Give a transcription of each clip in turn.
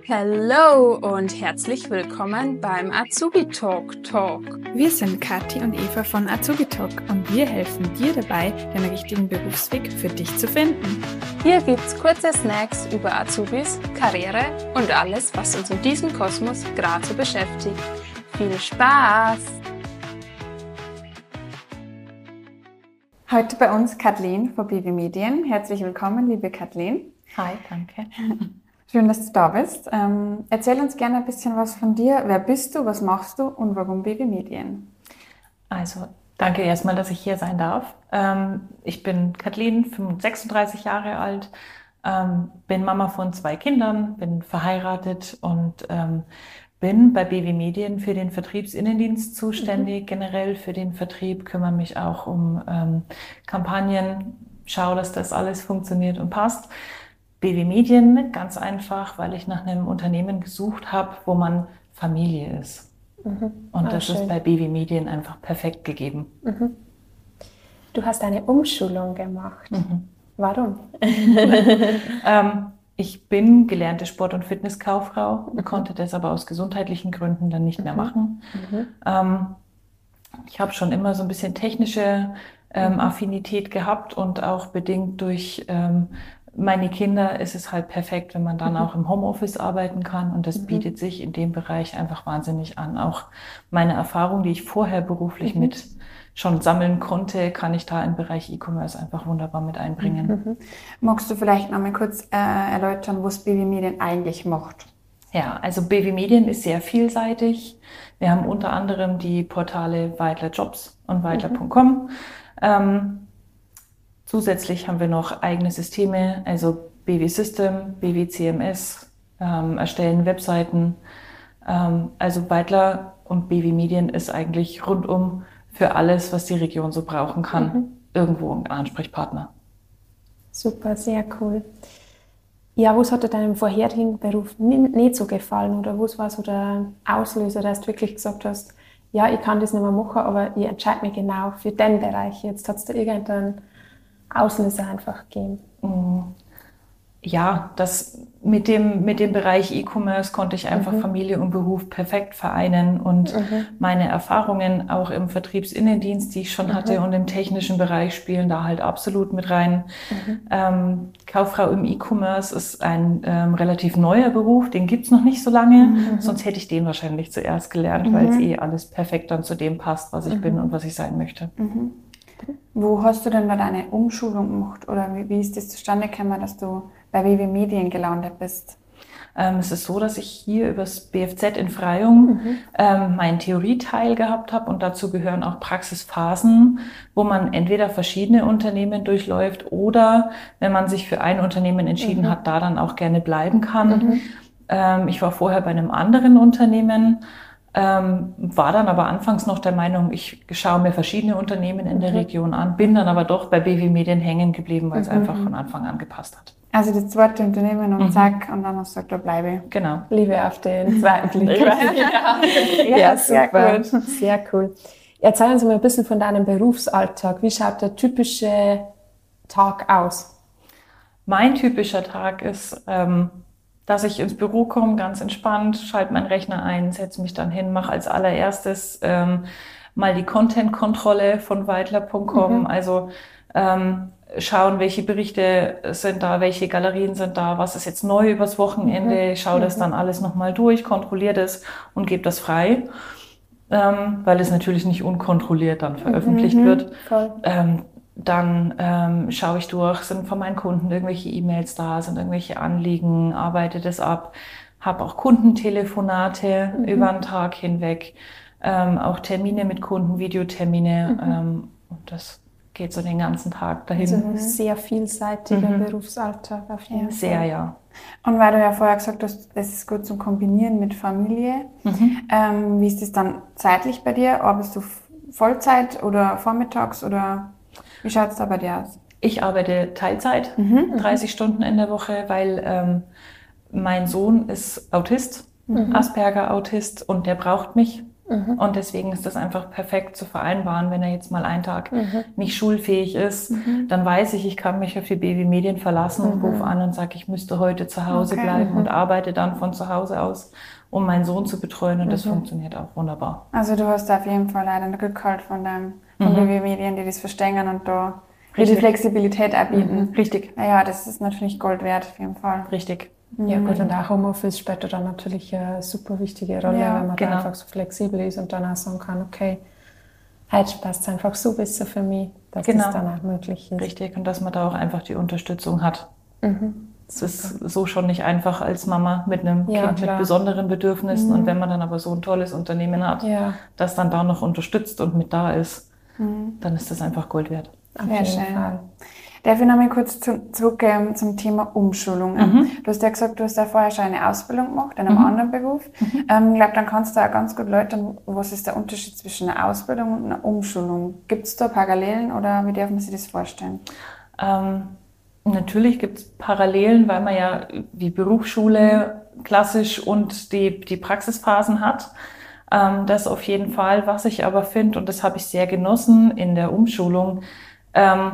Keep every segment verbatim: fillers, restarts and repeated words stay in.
Hallo und herzlich willkommen beim Azubi Talk Talk. Wir sind Kathi und Eva von Azubi Talk und wir helfen dir dabei, den richtigen Berufsweg für dich zu finden. Hier gibt's kurze Snacks über Azubis, Karriere und alles, was uns in diesem Kosmos gerade so beschäftigt. Viel Spaß! Heute bei uns Kathleen von B W Medien. Herzlich willkommen, liebe Kathleen. Hi, danke. Schön, dass du da bist. Ähm, erzähl uns gerne ein bisschen was von dir. Wer bist du, was machst du und warum B W Medien? Also, danke erstmal, dass ich hier sein darf. Ähm, ich bin Kathleen, sechsunddreißig Jahre alt, ähm, bin Mama von zwei Kindern, bin verheiratet und ähm, bin bei B W Medien für den Vertriebsinnendienst zuständig. Mhm. Generell für den Vertrieb, kümmere mich auch um ähm, Kampagnen, schaue, dass das alles funktioniert und passt. B W Medien, ganz einfach, weil ich nach einem Unternehmen gesucht habe, wo man Familie ist. Mhm. Und ah, das schön. Ist bei B W Medien einfach perfekt gegeben. Mhm. Du hast eine Umschulung gemacht. Mhm. Warum? ähm, ich bin gelernte Sport- und Fitnesskauffrau, mhm. konnte das aber aus gesundheitlichen Gründen dann nicht mehr mhm. machen. Mhm. Ähm, ich habe schon immer so ein bisschen technische ähm, mhm. Affinität gehabt und auch bedingt durch ähm, meine Kinder ist es halt perfekt, wenn man dann mhm. auch im Homeoffice arbeiten kann und das mhm. bietet sich in dem Bereich einfach wahnsinnig an. Auch meine Erfahrung, die ich vorher beruflich mhm. mit schon sammeln konnte, kann ich da im Bereich E-Commerce einfach wunderbar mit einbringen. Mhm. Magst du vielleicht noch mal kurz äh, erläutern, was B W Medien eigentlich macht? Ja, also B W Medien ist sehr vielseitig. Wir haben unter anderem die Portale Weidler Jobs und Weidler Punkt com. Mhm. Ähm, Zusätzlich haben wir noch eigene Systeme, also B W System, B W C M S, ähm, erstellen Webseiten. Ähm, also Weidler und B W Medien ist eigentlich rundum für alles, was die Region so brauchen kann, mhm. irgendwo ein Ansprechpartner. Super, sehr cool. Ja, was hat dir deinem vorherigen Beruf nicht so gefallen oder was war so der Auslöser, dass du wirklich gesagt hast, ja, ich kann das nicht mehr machen, aber ich entscheide mich genau für den Bereich. Jetzt hat es da irgendeinen Auslöser einfach geben. Ja, das mit dem, mit dem Bereich E-Commerce konnte ich einfach mhm. Familie und Beruf perfekt vereinen und mhm. meine Erfahrungen auch im Vertriebsinnendienst, die ich schon mhm. hatte und im technischen Bereich spielen da halt absolut mit rein. Mhm. Ähm, Kauffrau im E-Commerce ist ein ähm, relativ neuer Beruf, den gibt's noch nicht so lange, mhm. sonst hätte ich den wahrscheinlich zuerst gelernt, mhm. weil es eh alles perfekt dann zu dem passt, was ich mhm. bin und was ich sein möchte. Mhm. Wo hast du denn da deine Umschulung gemacht oder wie, wie ist das zustande gekommen, dass du bei B W Medien gelandet bist? Ähm, es ist so, dass ich hier übers B F Z in Freyung mhm. ähm, meinen Theorieteil gehabt habe und dazu gehören auch Praxisphasen, wo man entweder verschiedene Unternehmen durchläuft oder wenn man sich für ein Unternehmen entschieden mhm. hat, da dann auch gerne bleiben kann. Mhm. Ähm, ich war vorher bei einem anderen Unternehmen, Ähm, war dann aber anfangs noch der Meinung, ich schaue mir verschiedene Unternehmen in der Region an, bin dann aber doch bei B W Medien hängen geblieben, weil es mhm. einfach von Anfang an gepasst hat. Also das zweite Unternehmen und mhm. zack, und dann hast du gesagt, da bleibe ich. Genau. Liebe auf den zweiten Blick. ja, ja, ja, sehr gut. Sehr cool. Erzähl uns mal ein bisschen von deinem Berufsalltag. Wie schaut der typische Tag aus? Mein typischer Tag ist, ähm, dass ich ins Büro komme, ganz entspannt, schalte meinen Rechner ein, setze mich dann hin, mache als allererstes ähm, mal die Content-Kontrolle von Weidler Punkt com, mhm. also ähm, schauen, welche Berichte sind da, welche Galerien sind da, was ist jetzt neu übers Wochenende, mhm. schaue das dann alles nochmal durch, kontrolliere das und gebe das frei, ähm, weil es natürlich nicht unkontrolliert dann veröffentlicht mhm. wird. Voll. Ähm, Dann ähm, schaue ich durch, sind von meinen Kunden irgendwelche E-Mails da, sind irgendwelche Anliegen, arbeite das ab, habe auch Kundentelefonate mhm. über den Tag hinweg, ähm, auch Termine mit Kunden, Videotermine mhm. ähm, und das geht so den ganzen Tag dahin. Also ein sehr vielseitiger mhm. Berufsalltag auf jeden Fall. Sehr, ja. Und weil du ja vorher gesagt hast, das ist gut zum Kombinieren mit Familie, mhm. ähm, wie ist das dann zeitlich bei dir? Arbeitest du Vollzeit oder vormittags oder... Wie schaut es da bei dir aus? Ich arbeite Teilzeit, mhm, dreißig Stunden in der Woche, weil ähm, mein Sohn ist Autist, mhm. Asperger-Autist und der braucht mich Mhm. Und deswegen ist das einfach perfekt zu vereinbaren, wenn er jetzt mal einen Tag mhm. nicht schulfähig ist, mhm. dann weiß ich, ich kann mich auf die Babymedien verlassen und mhm. rufe an und sage, ich müsste heute zu Hause okay. bleiben mhm. und arbeite dann von zu Hause aus, um meinen Sohn zu betreuen und mhm. das funktioniert auch wunderbar. Also du hast auf jeden Fall einen Rückhalt von den von mhm. Babymedien, die das verstehen und da die Flexibilität anbieten. Mhm. Richtig. Ja, das ist natürlich Gold wert auf jeden Fall. Richtig. Ja gut, und auch Homeoffice spielt dann natürlich eine super wichtige Rolle, ja, wenn man genau. da einfach so flexibel ist und dann auch sagen kann, okay, heute passt es einfach so besser für mich, dass genau. das dann auch möglich ist. Richtig, und dass man da auch einfach die Unterstützung hat. Mhm. Es ist so schon nicht einfach als Mama mit einem ja, Kind klar. mit besonderen Bedürfnissen mhm. und wenn man dann aber so ein tolles Unternehmen hat, ja. das dann da noch unterstützt und mit da ist, mhm. dann ist das einfach Gold wert. Auf jeden schön. Fall. Darf ich noch mal kurz zu, zurück ähm, zum Thema Umschulung? Mhm. Du hast ja gesagt, du hast ja vorher schon eine Ausbildung gemacht in einem mhm. anderen Beruf. Mhm. Ähm, ich glaube, dann kannst du auch ganz gut erläutern, was ist der Unterschied zwischen einer Ausbildung und einer Umschulung? Gibt es da Parallelen oder wie darf man sich das vorstellen? Ähm, natürlich gibt es Parallelen, weil man ja die Berufsschule klassisch und die, die Praxisphasen hat. Ähm, das auf jeden Fall. Was ich aber finde, und das habe ich sehr genossen in der Umschulung, ähm,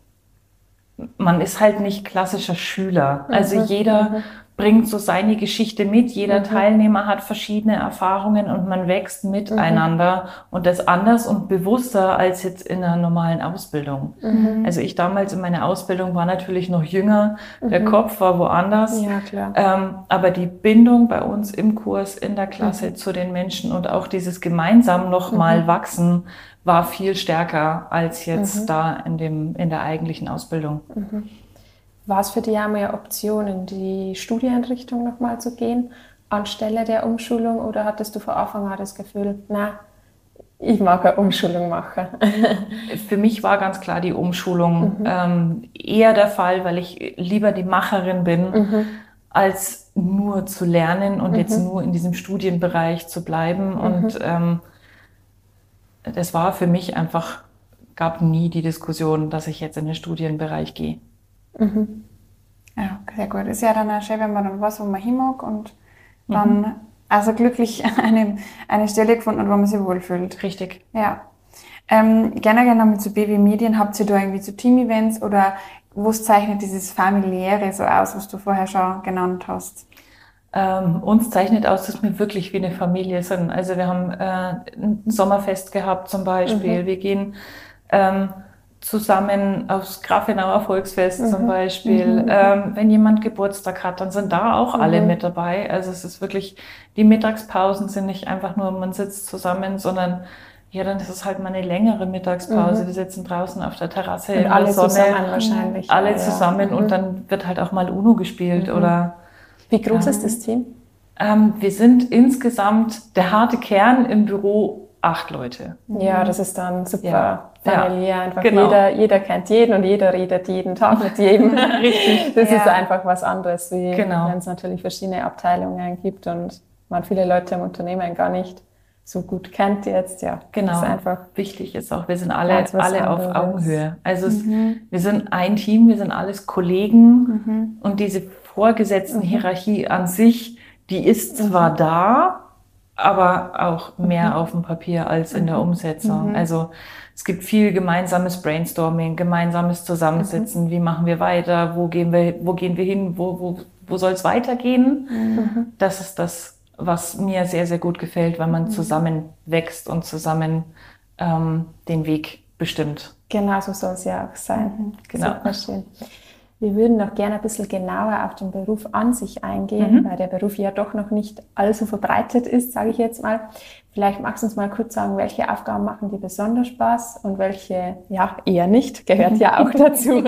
man ist halt nicht klassischer Schüler. Also mhm, jeder mhm. bringt so seine Geschichte mit, jeder mhm. Teilnehmer hat verschiedene Erfahrungen und man wächst miteinander mhm. und das anders und bewusster als jetzt in einer normalen Ausbildung. Mhm. Also ich damals in meiner Ausbildung war natürlich noch jünger, mhm. der Kopf war woanders, ja, klar. Ähm, aber die Bindung bei uns im Kurs, in der Klasse mhm. zu den Menschen und auch dieses gemeinsam nochmal mhm. wachsen, war viel stärker als jetzt mhm. da in dem in der eigentlichen Ausbildung. Mhm. War es für dich auch mal eine Option, in die Studienrichtung nochmal zu gehen, anstelle der Umschulung, oder hattest du von Anfang an das Gefühl, na, ich mag eine Umschulung machen? Für mich war ganz klar die Umschulung mhm. ähm, eher der Fall, weil ich lieber die Macherin bin, mhm. als nur zu lernen und mhm. jetzt nur in diesem Studienbereich zu bleiben. Mhm. Und ähm, das war für mich einfach, gab nie die Diskussion, dass ich jetzt in den Studienbereich gehe. Mhm. Ja, sehr gut. Ist ja dann auch schön, wenn man dann weiß, wo man hin mag und dann mhm. also glücklich eine, eine Stelle gefunden hat, wo man sich wohlfühlt. Richtig. Ja. Ähm, gerne, gerne mit so Babymedien. Habt ihr da irgendwie so Team-Events oder was zeichnet dieses Familiäre so aus, was du vorher schon genannt hast? Ähm, uns zeichnet aus, dass wir wirklich wie eine Familie sind. Also wir haben äh, ein Sommerfest gehabt zum Beispiel. Mhm. Wir gehen ähm, zusammen aufs Grafenauer Volksfest mhm. zum Beispiel. Mhm. Ähm, wenn jemand Geburtstag hat, dann sind da auch mhm. alle mit dabei. Also es ist wirklich, die Mittagspausen sind nicht einfach nur, man sitzt zusammen, sondern ja, dann ist es halt mal eine längere Mittagspause. Mhm. Wir sitzen draußen auf der Terrasse und in alle der Sonne. Zusammen wahrscheinlich. Alle ja, zusammen ja. und mhm. dann wird halt auch mal Uno gespielt mhm. oder... Wie groß ähm, ist das Team? Ähm, wir sind insgesamt, der harte Kern im Büro, acht Leute. Ja, das ist dann super ja. familiär. Ja, einfach genau. jeder, jeder kennt jeden und jeder redet jeden Tag mit jedem. Richtig. Das ja. ist einfach was anderes, wie genau. wenn es natürlich verschiedene Abteilungen gibt und man viele Leute im Unternehmen gar nicht so gut kennt jetzt. Ja, genau. Das ist einfach wichtig ist auch, wir sind alle, alle auf Augenhöhe. Also mhm. es, wir sind ein Team, wir sind alles Kollegen mhm. und diese Vorgesetzten-Hierarchie an sich, die ist zwar mhm. da, aber auch mehr mhm. auf dem Papier als in der Umsetzung. Mhm. Also es gibt viel gemeinsames Brainstorming, gemeinsames Zusammensitzen. Mhm. Wie machen wir weiter? Wo gehen wir, wo gehen wir hin? Wo, wo, wo soll es weitergehen? Mhm. Das ist das, was mir sehr, sehr gut gefällt, weil man mhm. zusammen wächst und zusammen ähm, den Weg bestimmt. Genau, so soll es ja auch sein. Mhm. Genau. Super schön. Wir würden noch gerne ein bisschen genauer auf den Beruf an sich eingehen, mhm. weil der Beruf ja doch noch nicht allzu verbreitet ist, sage ich jetzt mal. Vielleicht magst du uns mal kurz sagen, welche Aufgaben machen dir besonders Spaß und welche ja eher nicht, gehört ja auch dazu.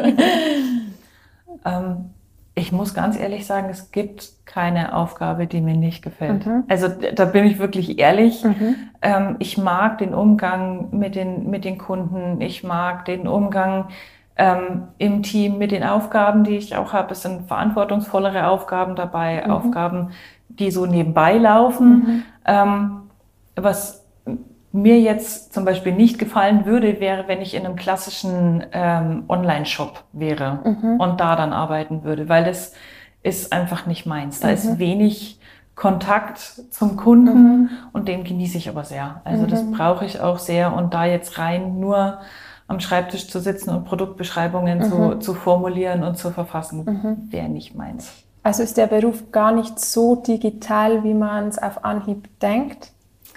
ähm, ich muss ganz ehrlich sagen, es gibt keine Aufgabe, die mir nicht gefällt. Mhm. Also da bin ich wirklich ehrlich. Mhm. Ähm, ich mag den Umgang mit den, mit den Kunden, ich mag den Umgang Ähm, im Team mit den Aufgaben, die ich auch habe. Es sind verantwortungsvollere Aufgaben dabei, mhm. Aufgaben, die so nebenbei laufen. Mhm. Ähm, was mir jetzt zum Beispiel nicht gefallen würde, wäre, wenn ich in einem klassischen ähm, Online-Shop wäre mhm. und da dann arbeiten würde, weil das ist einfach nicht meins. Da mhm. ist wenig Kontakt zum Kunden Mhm. und den genieße ich aber sehr. Also Mhm. das brauche ich auch sehr und da jetzt rein nur am Schreibtisch zu sitzen und Produktbeschreibungen Mhm. zu, zu formulieren und zu verfassen, Mhm. wäre nicht meins. Also ist der Beruf gar nicht so digital, wie man es auf Anhieb denkt?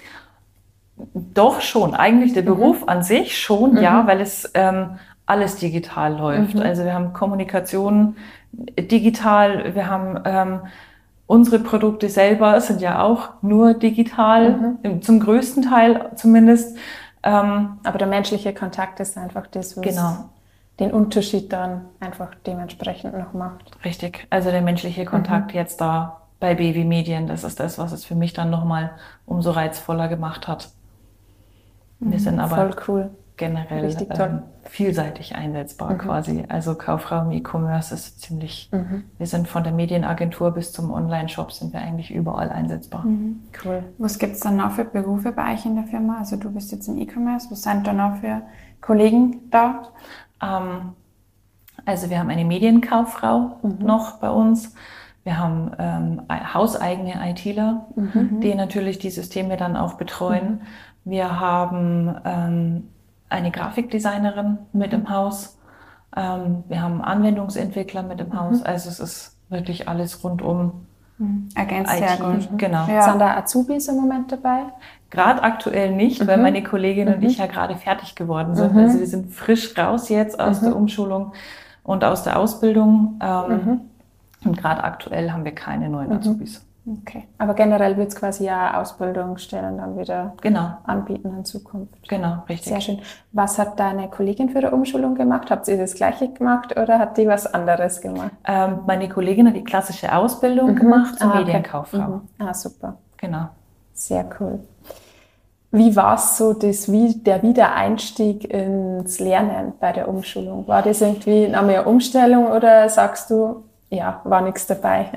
Doch schon, eigentlich der Beruf an sich schon, Mhm. ja, weil es ähm, alles digital läuft. Mhm. Also wir haben Kommunikation digital, wir haben ähm, unsere Produkte selber sind ja auch nur digital, Mhm. im, zum größten Teil zumindest. Ähm, Aber der menschliche Kontakt ist einfach das, was Genau. den Unterschied dann einfach dementsprechend noch macht. Richtig, also der menschliche Kontakt jetzt da bei B W Medien, das ist das, was es für mich dann nochmal umso reizvoller gemacht hat. Wir sind aber Voll cool. generell Richtig toll. ähm, vielseitig einsetzbar Mhm. quasi. Also Kaufraum E-Commerce ist ziemlich, Mhm. wir sind von der Medienagentur bis zum Online-Shop sind wir eigentlich überall einsetzbar. Cool. Was gibt es dann noch für Berufe bei euch in der Firma? Also du bist jetzt im E-Commerce. Was sind da noch für Kollegen da? Ähm, also wir haben eine Medienkauffrau noch bei uns. Wir haben ähm, hauseigene ITler, die natürlich die Systeme dann auch betreuen. Wir haben ähm, eine Grafikdesignerin mit im Haus. Ähm, wir haben Anwendungsentwickler mit im Haus. Also es ist wirklich alles rundum Ergänzt I sehr T. gut. Genau. Ja. Sind da Azubis im Moment dabei? Gerade aktuell nicht, weil meine Kollegin und ich ja gerade fertig geworden sind. Also wir sind frisch raus jetzt aus der Umschulung und aus der Ausbildung. Ähm, Und gerade aktuell haben wir keine neuen Azubis. Okay. Aber generell wird es quasi ja Ausbildungsstellen dann wieder Genau, anbieten in Zukunft. genau, richtig. Sehr schön. Was hat deine Kollegin für eine Umschulung gemacht? Habt ihr das Gleiche gemacht oder hat die was anderes gemacht? Ähm, meine Kollegin hat die klassische Ausbildung gemacht zur Ah, okay. Medienkauffrau. Mhm. Ah, super. Genau. Sehr cool. Wie war es so, das, wie, der Wiedereinstieg ins Lernen bei der Umschulung? War das irgendwie eine Umstellung oder sagst du, ja, war nichts dabei?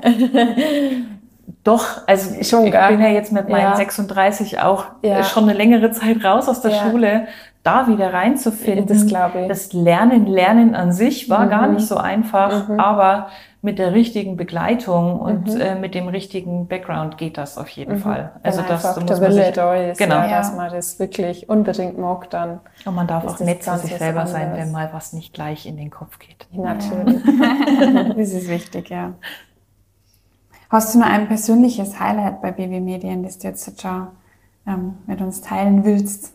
Doch, also Schon, ich gell? bin ja jetzt mit meinen Ja. sechsunddreißig auch Ja. äh, schon eine längere Zeit raus aus der Ja. Schule. Da wieder reinzufinden, Das glaube ich. das Lernen, Lernen an sich war Mhm. gar nicht so einfach, Mhm. aber mit der richtigen Begleitung und Mhm. äh, mit dem richtigen Background geht das auf jeden Fall. Wenn Also das einfach muss der man Wille sich, da ist, genau. ja, Ja. dass man das wirklich unbedingt mag, dann Und man darf ist auch das nett zu ganz sich was selber sein, anderes. wenn mal was nicht gleich in den Kopf geht. natürlich. Das ist wichtig, ja. Hast du noch ein persönliches Highlight bei B W Medien, das du jetzt schon ähm, mit uns teilen willst?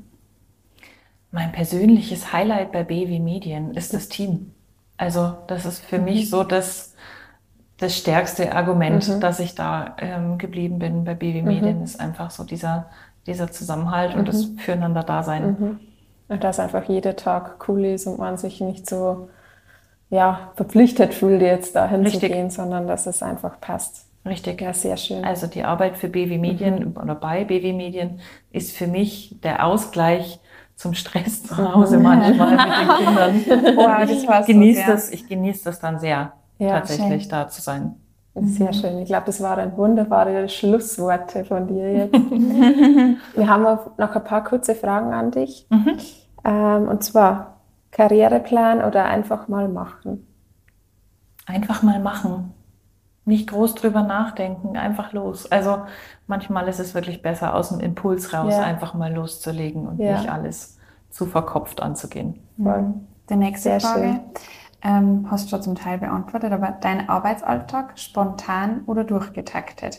Mein persönliches Highlight bei B W Medien ist das Team. Also das ist für mich so das, das stärkste Argument, dass ich da ähm, geblieben bin bei B W Medien, ist einfach so dieser, dieser Zusammenhalt und das Füreinander-Dasein. Und dass einfach jeder Tag cool ist und man sich nicht so ja, verpflichtet fühlt, jetzt dahin Richtig. zu gehen, sondern dass es einfach passt. Richtig. Ja, sehr schön. Also die Arbeit für B W Medien oder bei B W Medien ist für mich der Ausgleich zum Stress zu Hause manchmal mit den Kindern. Wow, das ich war's genieße so, ja. das, ich genieße das dann sehr, Ja, tatsächlich schön. da zu sein. Sehr schön. Ich glaube, das waren wunderbare Schlussworte von dir jetzt. Wir haben auch noch ein paar kurze Fragen an dich. Ähm, und zwar Karriereplan oder einfach mal machen? Einfach mal machen. Nicht groß drüber nachdenken, einfach los. Also manchmal ist es wirklich besser, aus dem Impuls raus Ja. einfach mal loszulegen und Ja. nicht alles zu verkopft anzugehen. Voll. Die nächste Sehr Frage schön. ähm, hast du schon zum Teil beantwortet, aber dein Arbeitsalltag spontan oder durchgetaktet?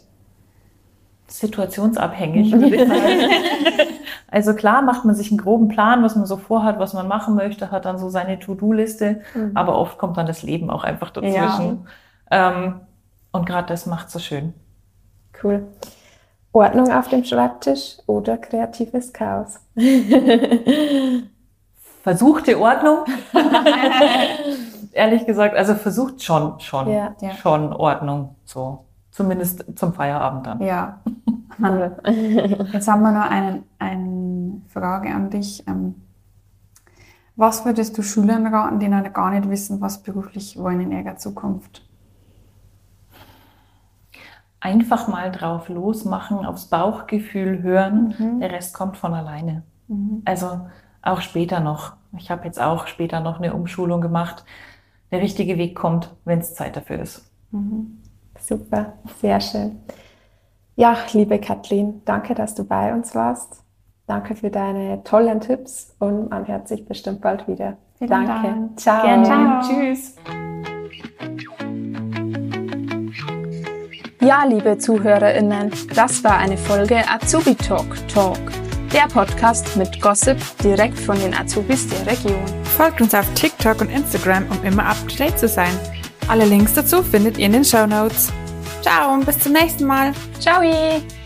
Situationsabhängig, würde ich sagen. Also klar macht man sich einen groben Plan, was man so vorhat, was man machen möchte, hat dann so seine To-Do-Liste, aber oft kommt dann das Leben auch einfach dazwischen. Ähm, und gerade das macht so schön. Cool. Ordnung auf dem Schreibtisch oder kreatives Chaos? Versuchte Ordnung. Ehrlich gesagt, also versucht schon, schon, Ja. Ja. schon Ordnung, so. Zumindest zum Feierabend dann. Ja. Cool. Jetzt haben wir noch eine, eine Frage an dich. Ähm, Was würdest du Schülern raten, die noch gar nicht wissen, was beruflich wollen in ihrer Zukunft? Einfach mal drauf losmachen, aufs Bauchgefühl hören, der Rest kommt von alleine. Also auch später noch. Ich habe jetzt auch später noch eine Umschulung gemacht. Der richtige Weg kommt, wenn es Zeit dafür ist. Super, sehr schön. Ja, liebe Kathleen, danke, dass du bei uns warst. Danke für deine tollen Tipps und man hört sich bestimmt bald wieder. Vielen Danke. Dank. Ciao. Gerne. Ciao. Tschüss. Ja, liebe ZuhörerInnen, das war eine Folge Azubi Talk Talk, der Podcast mit Gossip direkt von den Azubis der Region. Folgt uns auf TikTok und Instagram, um immer up to date zu sein. Alle Links dazu findet ihr in den Shownotes. Ciao und bis zum nächsten Mal. Ciao!